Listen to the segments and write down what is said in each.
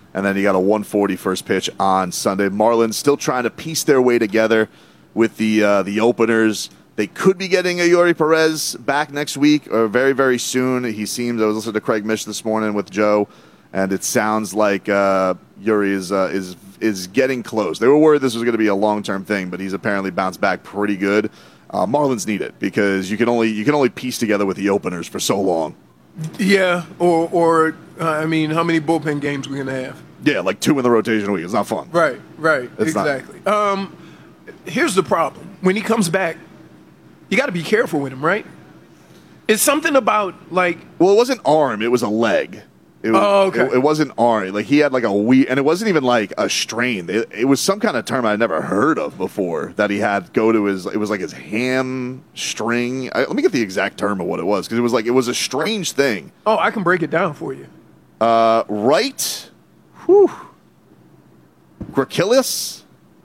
And then you got a 1:40 first pitch on Sunday. Marlins still trying to piece their way together with the openers. They could be getting a Yuri Perez back next week or very, very soon. I was listening to Craig Mish this morning with Joe, and it sounds like Yuri is getting close. They were worried this was going to be a long-term thing, but he's apparently bounced back pretty good. Marlins need it because you can only piece together with the openers for so long. Yeah, or how many bullpen games we gonna have? Yeah, like 2 in the rotation a week. It's not fun. Right, It's exactly. Here's the problem: when he comes back, you got to be careful with him, right? It's something about well, it wasn't arm; it was a leg. Okay. It wasn't arm. Like he had like a weird, and it wasn't even like a strain. It was some kind of term I'd never heard of before that he had go to his. It was like his hamstring. Let me get the exact term of what it was because it was a strange thing. Oh, I can break it down for you. Right. Whew. Gracilis.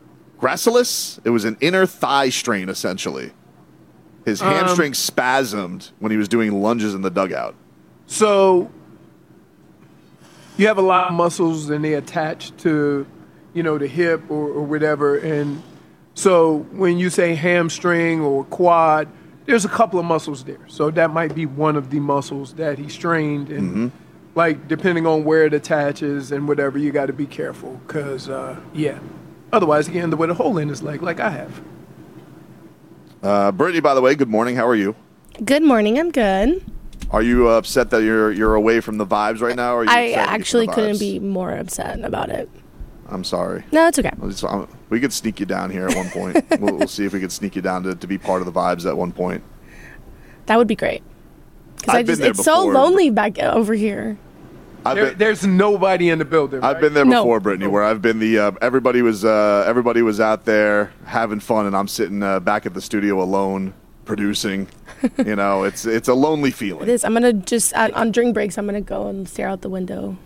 It was an inner thigh strain essentially. His hamstring spasmed when he was doing lunges in the dugout. So you have a lot of muscles and they attach to, the hip or whatever. And so when you say hamstring or quad, there's a couple of muscles there. So that might be one of the muscles that he strained. And depending on where it attaches and whatever, you got to be careful because, otherwise you end up with a hole in his leg like I have. Brittany, by the way, good morning. How are you? Good morning. I'm good. Are you upset that you're away from the vibes right now? Or are you I actually couldn't be more upset about it. I'm sorry. No, it's okay. We could sneak you down here at one point. we'll see if we could sneak you down to be part of the vibes at one point. That would be great. Because it's so lonely back over here. There's nobody in the building. Right? I've been there before, Brittany, where I've been everybody was out there having fun, and I'm sitting back at the studio alone producing. It's a lonely feeling. It is. I'm gonna just on drink breaks. I'm gonna go and stare out the window.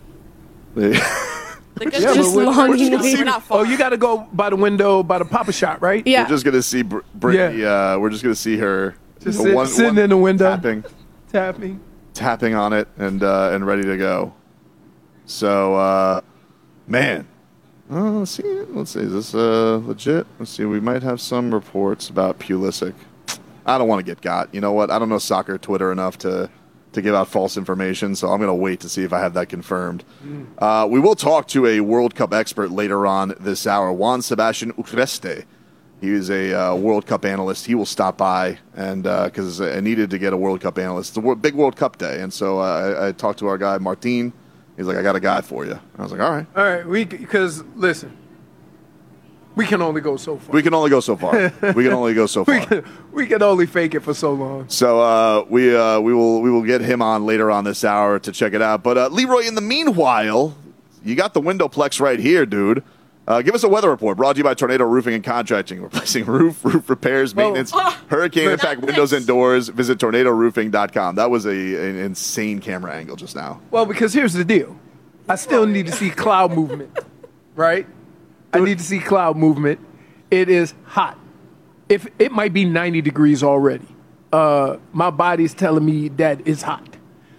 Just longingly. Oh, you got to go by the window by the Papa Shop, right? Yeah. We're just gonna see Brittany. Yeah. We're just gonna see her just sitting in the window, tapping on it, and ready to go. So, man. Let's see. Is this legit? Let's see. We might have some reports about Pulisic. I don't want to get got. You know what? I don't know soccer Twitter enough to give out false information, so I'm going to wait to see if I have that confirmed. We will talk to a World Cup expert later on this hour, Juan Sebastian Urreste. He is a World Cup analyst. He will stop by, and because I needed to get a World Cup analyst. It's a big World Cup day, and so I talked to our guy, Martin. He's like, I got a guy for you. I was like, all right. All right, because, listen, we can only go so far. We can only go so far. We can only fake it for so long. So we will get him on later on this hour to check it out. But Leroy, in the meanwhile, you got the Windowplex right here, dude. Give us a weather report brought to you by Tornado Roofing and Contracting. Replacing roof repairs, maintenance, hurricane impact windows and doors. Visit tornadoroofing.com. That was an insane camera angle just now. Well, because here's the deal. I still need to see cloud movement, right? I need to see cloud movement. It is hot. If it might be 90 degrees already. My body's telling me that it's hot.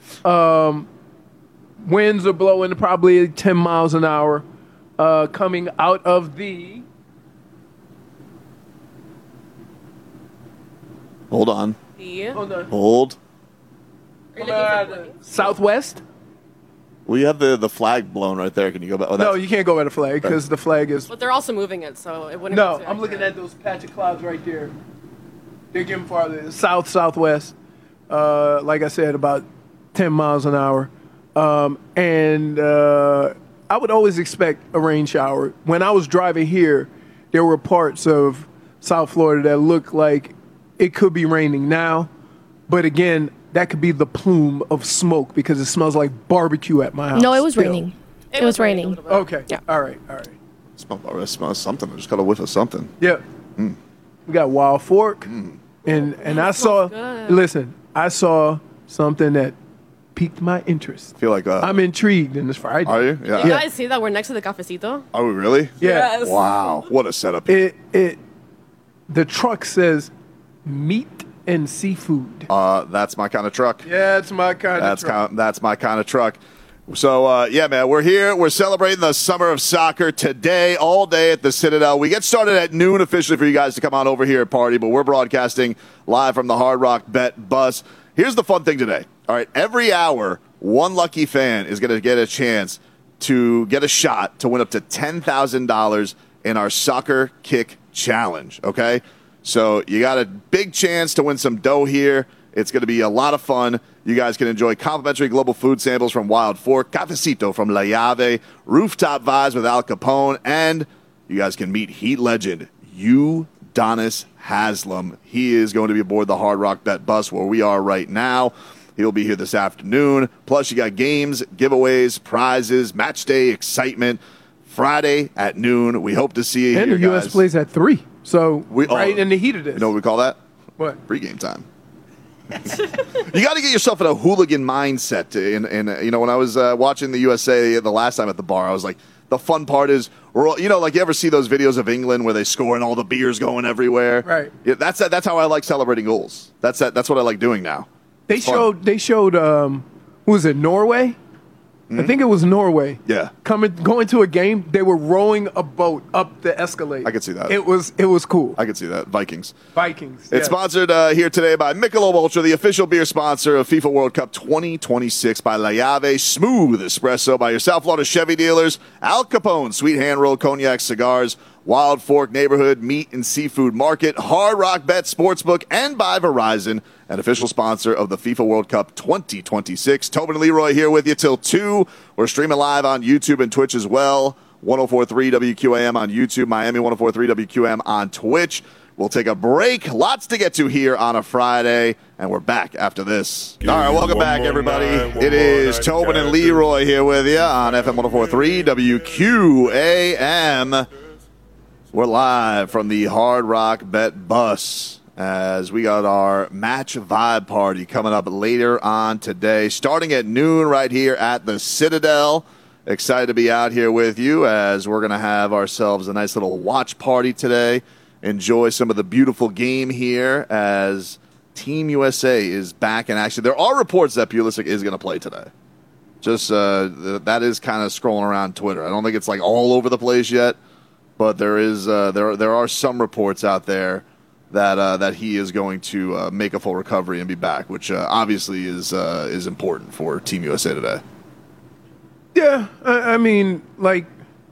Winds are blowing probably 10 miles an hour. Coming out of the... Hold on. Hold. Southwest? Well, you have the flag blown right there. Can you go back? No, you can't go by the flag because the flag is... But they're also moving it, so it wouldn't... No, I'm looking at those patch of clouds right there. They're getting farther. Southwest. Like I said, about 10 miles an hour. I would always expect a rain shower. When I was driving here, there were parts of South Florida that looked like it could be raining now. But again, that could be the plume of smoke because it smells like barbecue at my house. No, it was raining. It was raining. Okay. Yeah. All right. It smells something. I just got a whiff of something. Yeah. We got Wild Fork. And I saw, listen, I saw something that piqued my interest. I feel like I'm intrigued in this Friday. Are you? Yeah. Did you guys see that we're next to the cafecito? Are we really? Yeah. Yes. Wow. What a setup. The truck says meat and seafood. That's my kind of truck. Yeah, it's my kind of truck. That's my kind of truck. So, yeah, man, we're here. We're celebrating the summer of soccer today, all day at the Citadel. We get started at noon officially for you guys to come on over here and party, but we're broadcasting live from the Hard Rock Bet bus. Here's the fun thing today. All right, every hour, one lucky fan is going to get a chance to get a shot to win up to $10,000 in our Soccer Kick Challenge, okay? So you got a big chance to win some dough here. It's going to be a lot of fun. You guys can enjoy complimentary global food samples from Wild Fork, Cafecito from La Llave, Rooftop Vibes with Al Capone, and you guys can meet Heat legend Udonis Haslem. He is going to be aboard the Hard Rock Bet bus where we are right now. He'll be here this afternoon. Plus, you got games, giveaways, prizes, match day excitement. Friday at noon. We hope to see you and here, the U.S. guys. plays at 3. So right in the heat of this. You know what we call that? What? Pregame time. You got to get yourself in a hooligan mindset. And you know, when I was watching the USA the last time at the bar, I was like, the fun part is, like you ever see those videos of England where they score and all the beers going everywhere? Right. Yeah, that's how I like celebrating goals. That's what I like doing now. They showed who was it, Norway? I think it was Norway. Yeah. Going to a game, they were rowing a boat up the Escalade. I could see that. It was cool. I could see that. Vikings. It's yes. Sponsored here today by Michelob Ultra, the official beer sponsor of FIFA World Cup 2026, by La Llave, Smooth Espresso, by your South Florida Chevy dealers, Al Capone, Sweet Hand Roll Cognac Cigars, Wild Fork Neighborhood Meat and Seafood Market, Hard Rock Bet Sportsbook, and by Verizon, an official sponsor of the FIFA World Cup 2026. Tobin and Leroy here with you till 2. We're streaming live on YouTube and Twitch as well. 104.3 WQAM on YouTube, Miami 104.3 WQAM on Twitch. We'll take a break. Lots to get to here on a Friday, and we're back after this. All right, welcome back, everybody. It is Tobin and Leroy here with you on FM 104.3 WQAM. We're live from the Hard Rock Bet bus as we got our match vibe party coming up later on today, starting at noon right here at the Citadel. Excited to be out here with you as we're going to have ourselves a nice little watch party today. Enjoy some of the beautiful game here as Team USA is back in action. There are reports that Pulisic is going to play today. Just that is kind of scrolling around Twitter. I don't think it's like all over the place yet, but there are some reports out there that he is going to make a full recovery and be back, which obviously is important for Team USA today. Yeah, I mean, like,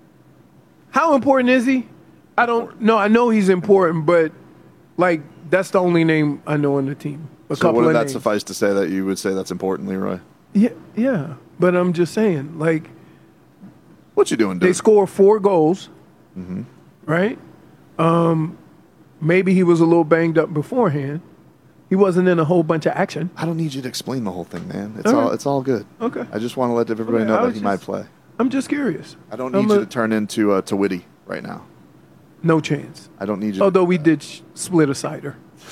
how important is he? I don't know. I know he's important, but like that's the only name I know on the team. So wouldn't that suffice to say that you would say that's important, Leroy? Yeah. But I'm just saying, like, what you doing, dude? They score 4 goals, right? Maybe he was a little banged up beforehand. He wasn't in a whole bunch of action. I don't need you to explain the whole thing, man. It's all good. Okay. I just want to let everybody know that he might play. I'm just curious. I don't need you to turn into Witty right now. No chance. I don't need you. Although we did split a cider.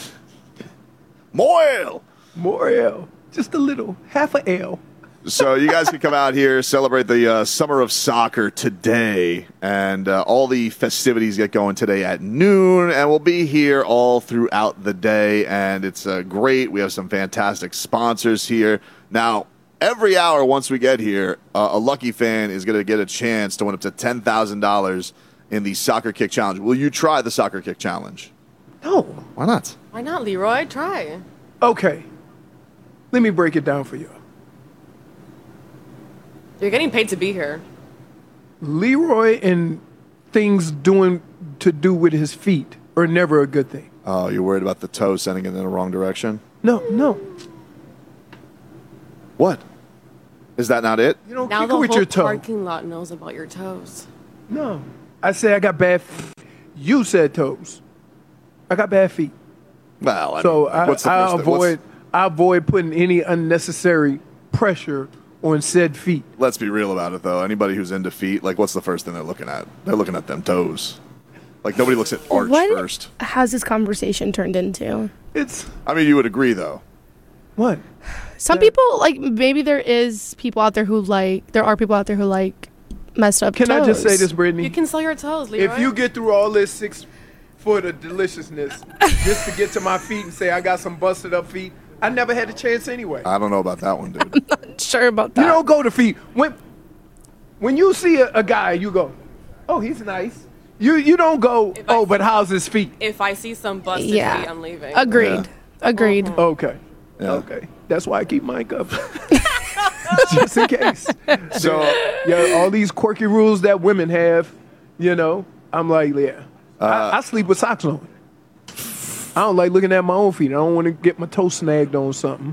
More ale. Just a little. Half a ale. So you guys can come out here, celebrate the summer of soccer today, and all the festivities get going today at noon, and we'll be here all throughout the day, and it's great. We have some fantastic sponsors here. Now, every hour once we get here, a lucky fan is going to get a chance to win up to $10,000 in the Soccer Kick Challenge. Will you try the Soccer Kick Challenge? No. Why not? Why not, Leroy? Try. Okay. Let me break it down for you. You're getting paid to be here. Leroy and things doing to do with his feet are never a good thing. Oh, you're worried about the toe sending it in the wrong direction? No. What? Is that not it? You don't Now kick the it with whole your toe. parking lot knows about your toes. No. I say I got bad feet. You said toes. I got bad feet. Well, So I avoid putting any unnecessary pressure on said feet. Let's be real about it, though. Anybody who's into feet, like, what's the first thing they're looking at? They're looking at them toes. Like, nobody looks at arch first. What has this conversation turned into? I mean, you would agree, though. What? Some people, like, maybe there are people out there who like messed up toes. Can I just say this, Brittany? You can sell your toes, Leroy. If you get through all this 6 foot of deliciousness just to get to my feet and say I got some busted up feet, I never had a chance anyway. I don't know about that one, dude. Sure about that. You don't go to feet. When you see a guy, you go, oh, he's nice. You don't go, but how's his feet? If I see some busted Yeah. feet, I'm leaving. Agreed. Yeah. Agreed. Okay. Yeah. Okay. That's why I keep mine covered. Just in case. So Yeah, all these quirky rules that women have, I'm like, yeah. I sleep with socks on. I don't like looking at my own feet. I don't want to get my toe snagged on something.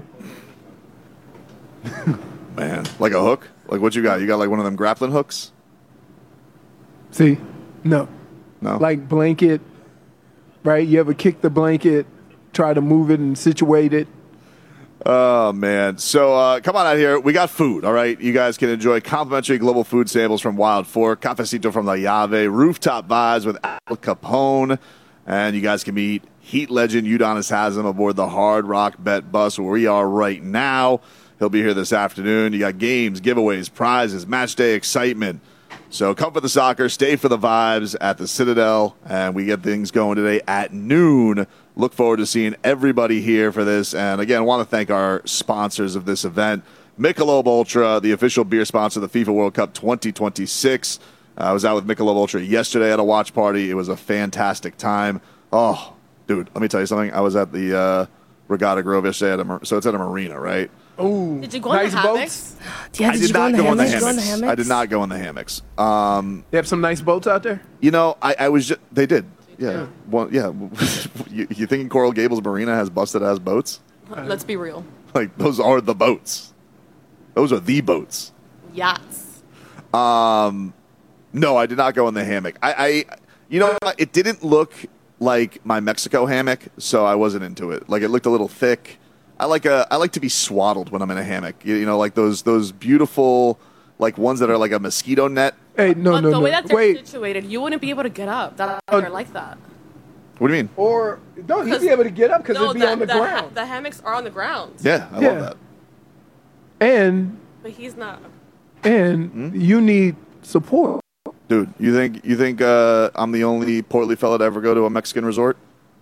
man, like a hook? Like what you got? You got like one of them grappling hooks? See? No. No. Like blanket, right? You ever kick the blanket, try to move it and situate it? Oh, man. So come on out here. We got food, all right? You guys can enjoy complimentary global food samples from Wild Fork, Cafecito from La Llave, Rooftop Vibes with Al Capone, and you guys can meet Heat legend Udonis Haslam aboard the Hard Rock Bet bus where we are right now. He'll be here this afternoon. You got games, giveaways, prizes, match day excitement. So come for the soccer, stay for the vibes at the Citadel, and we get things going today at noon. Look forward to seeing everybody here for this. And again, I want to thank our sponsors of this event. Michelob Ultra, the official beer sponsor of the FIFA World Cup 2026. I was out with Michelob Ultra yesterday at a watch party. It was a fantastic time. Oh, dude, let me tell you something. I was at the Regatta Grove yesterday, so it's at a marina, right? Oh, Did you go on nice the hammocks? boats? Yeah, I did not go on the Did you go on the hammocks. I did not go on the hammocks. They have some nice boats out there? I was just, they did. Yeah. Well, yeah. you thinking Coral Gables Marina has busted ass boats? Let's be real. Like, those are the boats. Those are the boats. Yachts. No, I did not go in the hammock. It didn't look like my Mexico hammock, so I wasn't into it. Like, it looked a little thick. I like to be swaddled when I'm in a hammock. Like those beautiful, like ones that are like a mosquito net. Hey, no. The way that they're Wait. situated, you wouldn't be able to get up. They're like that. What do you mean? Or, no, he'd be able to get up because it'd be on the ground. The hammocks are on the ground. Yeah, I love that. And But he's not. you need support. Dude, you think I'm the only portly fella to ever go to a Mexican resort?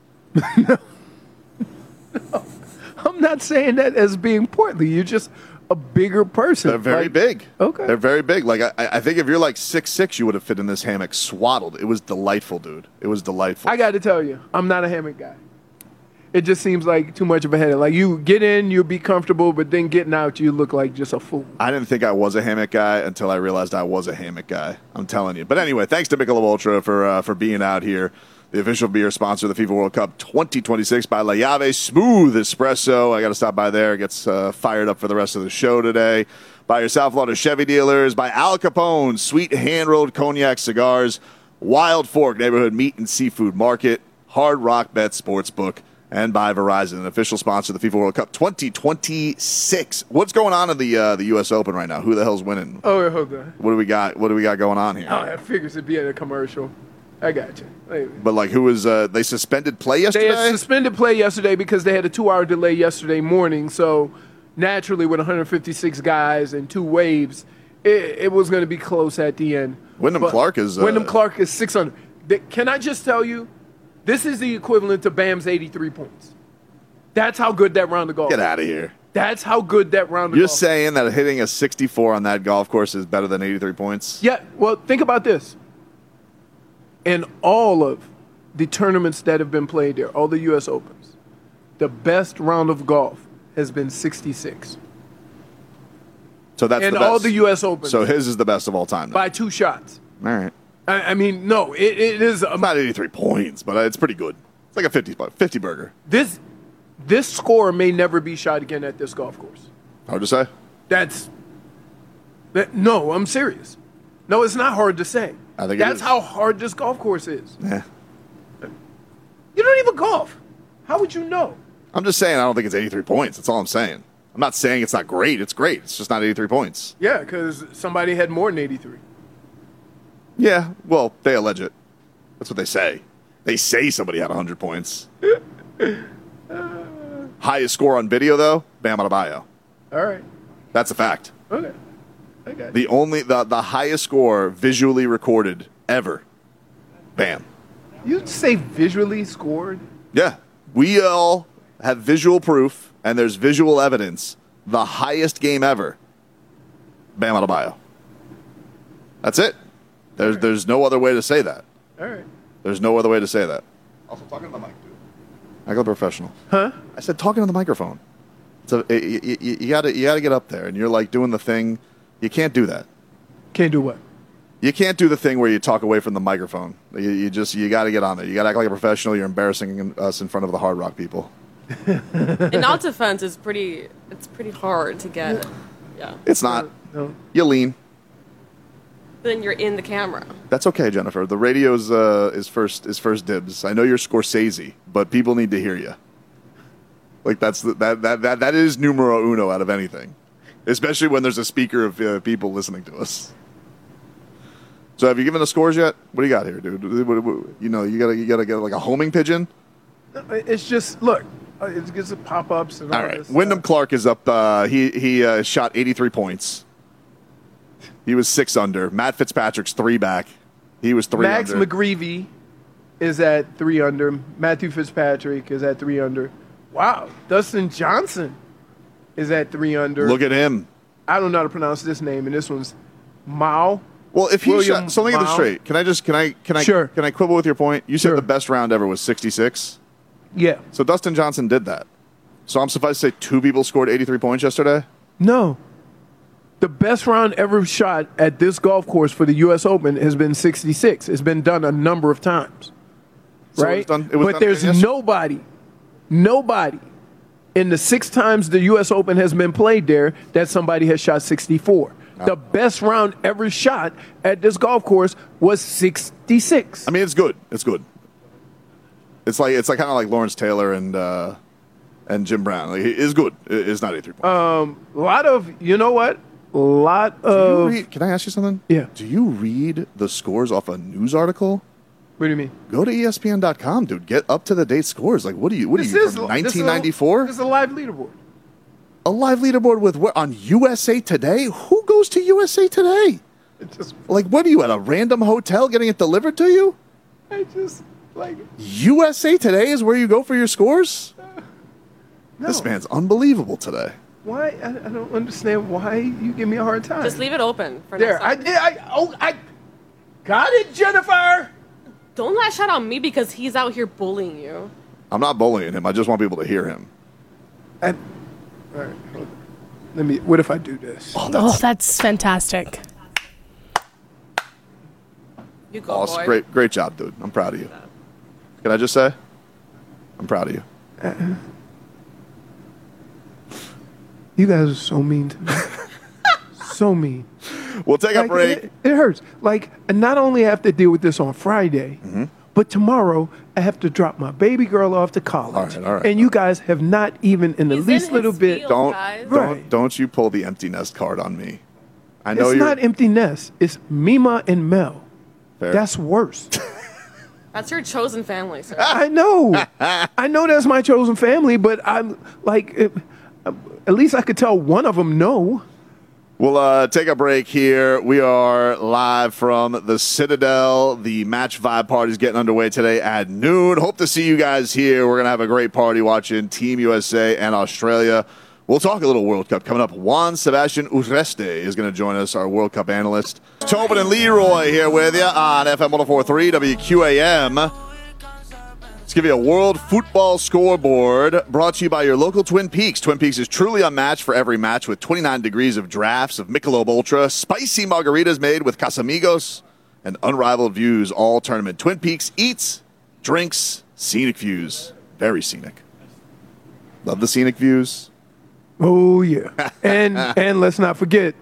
I'm not saying that as being portly. You're just a bigger person. They're very big. Okay. They're very big. Like I think if you're like 6'6", you would have fit in this hammock swaddled. It was delightful, dude. It was delightful. I got to tell you, I'm not a hammock guy. It just seems like too much of a headache. Like you get in, you'll be comfortable, but then getting out, you look like just a fool. I didn't think I was a hammock guy until I realized I was a hammock guy. I'm telling you. But anyway, thanks to Michelob Ultra for being out here. The official beer sponsor of the FIFA World Cup 2026 by La Llave. Smooth espresso. I got to stop by there. It gets fired up for the rest of the show today. By your South Florida Chevy dealers. By Al Capone, sweet hand-rolled cognac cigars. Wild Fork Neighborhood Meat and Seafood Market. Hard Rock Bet Sportsbook. And by Verizon, an official sponsor of the FIFA World Cup 2026. What's going on in the U.S. Open right now? Who the hell's winning? Oh, wait, hold on. What do we got? What do we got going on here? Oh, that figures to be in a commercial. I got you. Wait. But like, who was? They suspended play yesterday. They had suspended play yesterday because they had a 2-hour delay yesterday morning. So naturally, with 156 guys and 2 waves, it was going to be close at the end. Wyndham Clark is 600. Can I just tell you, this is the equivalent to Bam's 83 points. That's how good that round of golf. Get out of here. That's how good that round of You're golf. saying that hitting a 64 on that golf course is better than 83 points? Yeah. Well, think about this. In all of the tournaments that have been played there, all the U.S. Opens, the best round of golf has been 66. So that's In the best. all the U.S. Opens. So his is the best of all time. Then. By 2 shots. All right. I mean, no, it is. It's not 83 points, but it's pretty good. It's like a 50 burger. This score may never be shot again at this golf course. Hard to say. No, I'm serious. No, it's not hard to say. I think That's it is. how hard this golf course is. Yeah. You don't even golf. How would you know? I'm just saying I don't think it's 83 points. That's all I'm saying. I'm not saying it's not great. It's great. It's just not 83 points. Yeah, because somebody had more than 83. Yeah. Well, they allege it. That's what they say. They say somebody had 100 points. Highest score on video, though, Bam Adebayo. All right. That's a fact. Okay. I got you. The highest score visually recorded ever. Bam. You'd say visually scored? Yeah. We all have visual proof and there's visual evidence, the highest game ever, Bam Adebayo. That's it. There's no other way to say that. All right. There's no other way to say that. Also, talking to the mic, dude. I got a professional. Huh? I said talking to the microphone. So you gotta get up there, and you're like doing the thing. You can't do that. Can't do what? You can't do the thing where you talk away from the microphone. You got to get on there. You got to act like a professional. You're embarrassing us in front of the Hard Rock people. In our defense, it's pretty hard to get. Yeah. It's not. No. You lean. Then you're in the camera. That's okay, Jennifer. The radio's is first dibs. I know you're Scorsese, but people need to hear you. Like that is numero uno out of anything, especially when there's a speaker of people listening to us. So have you given the scores yet? What do you got here, dude? You gotta get like a homing pigeon. It's just look. It gets the pop-ups and all right. this. Wyndham Clark is up. He shot 83 points. He was 6 under. Matt Fitzpatrick's 3 back. He was 3 Max under. McGreevy is at 3 under. Matthew Fitzpatrick is at 3 under. Wow. Dustin Johnson is at 3 under. Look at him. I don't know how to pronounce this name, and this one's Mao. Well, if he William shot, so let me get this Mao. straight. Sure. Can I quibble with your point? You said Sure. the best round ever was 66. Yeah. So Dustin Johnson did that. So I'm supposed to say 2 people scored 83 points yesterday? No. The best round ever shot at this golf course for the U.S. Open has been 66. It's been done a number of times. So Right? it was But done there's yesterday? nobody in the 6 times the U.S. Open has been played there that somebody has shot 64. The best round ever shot at this golf course was 66. I mean, it's good. It's good. It's like kind of like Lawrence Taylor and Jim Brown. Like, it's good. It's not 83 points. A lot of, you know what? A lot of. Can I ask you something? Yeah. Do you read the scores off a news article? What do you mean? Go to ESPN.com, dude. Get up to the date scores. Like, what are you from 1994? This is a live leaderboard. A live leaderboard with what on USA Today? Who goes to USA Today? It just, Like, what are you at a random hotel getting it delivered to you? I just like. USA Today is where you go for your scores? No. This man's unbelievable today. Why? I don't understand why you give me a hard time. Just leave it open for There, next time. I got it, Jennifer. Don't lash out on me because he's out here bullying you. I'm not bullying him. I just want people to hear him. All right, hold on. Let me. What if I do this? Oh, that's fantastic. You go, Awesome. boy. Great job, dude. I'm proud of you. Can I just say? I'm proud of you. You guys are so mean to me. So mean. We'll take a Like, break. it hurts. Like, I not only have to deal with this on Friday, Mm-hmm. but tomorrow I have to drop my baby girl off to college. All right. And you guys have not even in the He's least in little his bit. field, Don't guys. Right. don't you pull the empty nest card on me. I know It's you're not empty nest. It's Mima and Mel. fair. That's worse. That's your chosen family, sir. I know. I know that's my chosen family, but I'm like, at least I could tell one of them no. We'll take a break here. We are live from the Citadel. The Match Vibe party is getting underway today at noon. Hope to see you guys here. We're going to have a great party watching Team USA and Australia. We'll talk a little World Cup coming up. Juan Sebastian Urreste is going to join us, our World Cup analyst. Tobin and Leroy here with you on FM 104.3 WQAM. Let's give you a world football scoreboard brought to you by your local Twin Peaks. Twin Peaks is truly unmatched for every match with 29 degrees of drafts of Michelob Ultra, spicy margaritas made with Casamigos, and unrivaled views all tournament. Twin Peaks eats, drinks, scenic views. Very scenic. Love the scenic views. Oh yeah, and let's not forget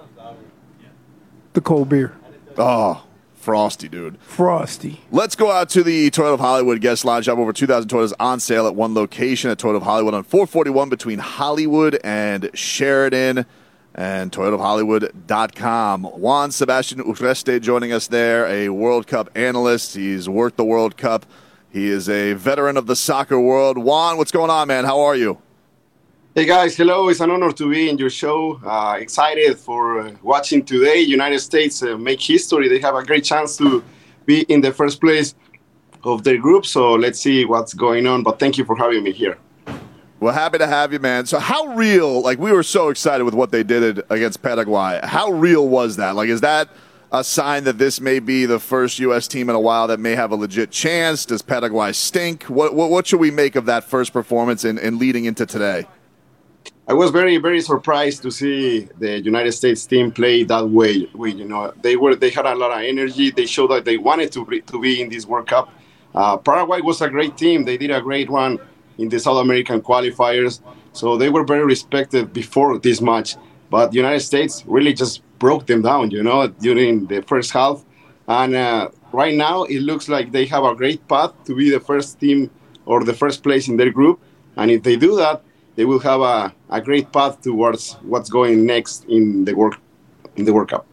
the cold beer, Oh, frosty, dude. Frosty. Let's go out to the Toyota of Hollywood guest lounge. Have over 2,000 Toyotas on sale at one location at Toyota of Hollywood on 441 between Hollywood and Sheridan, and ToyotaofHollywood.com. Juan Sebastian Urreste joining us there, a World Cup analyst. He's worked the World Cup. He is a veteran of the soccer world. Juan, what's going on, man? How are you? Hey guys, hello. It's an honor to be in your show. Excited for watching today. United States make history. They have a great chance to be in the first place of their group. So let's see what's going on. But thank you for having me here. Well, happy to have you, man. So how real, like we were so excited with what they did against Paraguay. How real was that? Like, is that a sign that this may be the first U.S. team in a while that may have a legit chance? Does Paraguay stink? What should we make of that first performance and leading into today? I was very, very surprised to see the United States team play that way. They had a lot of energy. They showed that they wanted to be in this World Cup. Paraguay was a great team. They did a great run in the South American qualifiers, so they were very respected before this match. But the United States really just broke them down, during the first half. And right now, it looks like they have a great path to be the first team or the first place in their group. And if they do that, they will have a great path towards what's going next in the World Cup.